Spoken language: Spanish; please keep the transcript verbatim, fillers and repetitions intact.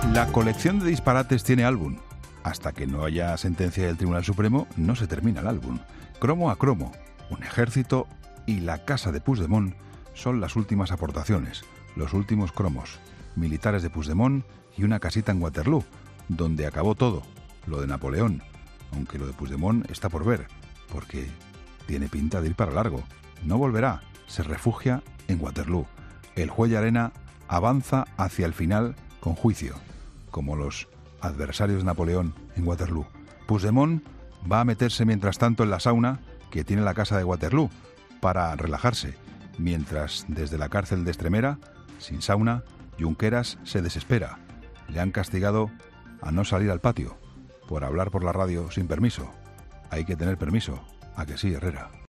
La colección de disparates tiene álbum. Hasta que no haya sentencia del Tribunal Supremo, no se termina el álbum. Cromo a cromo, un ejército y la casa de Puigdemont son las últimas aportaciones, los últimos cromos. Militares de Puigdemont y una casita en Waterloo, donde acabó todo, lo de Napoleón. Aunque lo de Puigdemont está por ver, porque tiene pinta de ir para largo. No volverá, se refugia en Waterloo. El juez Llarena avanza hacia el final con juicio, como los adversarios de Napoleón en Waterloo. Puigdemont va a meterse mientras tanto en la sauna que tiene la casa de Waterloo para relajarse, mientras desde la cárcel de Extremera, sin sauna, Junqueras se desespera. Le han castigado a no salir al patio por hablar por la radio sin permiso. Hay que tener permiso. ¿A que sí, Herrera?